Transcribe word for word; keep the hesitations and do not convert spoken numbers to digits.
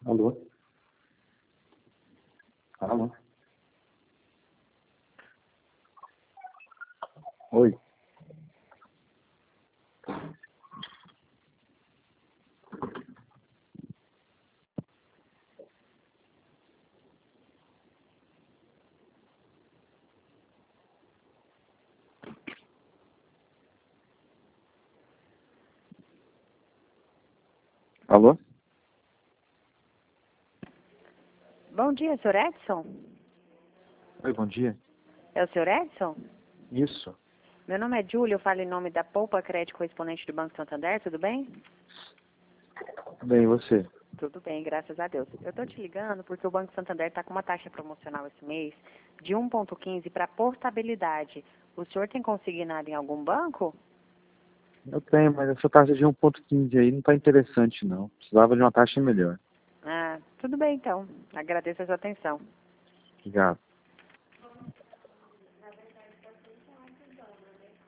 Alô? Alô? Oi? Alô? Bom dia, senhor Edson? Oi, bom dia. É o senhor Edson? Isso. Meu nome é Júlia, eu falo em nome da Poupa Crédito Correspondente do Banco Santander, tudo bem? Bem, e você? Tudo bem, graças a Deus. Eu estou te ligando porque o Banco Santander está com uma taxa promocional esse mês de um vírgula quinze para portabilidade. O senhor tem consignado em algum banco? Eu tenho, mas essa taxa de um ponto quinze aí não está interessante, não. Precisava de uma taxa melhor. Ah, tudo bem então. Agradeço a sua atenção. Obrigado.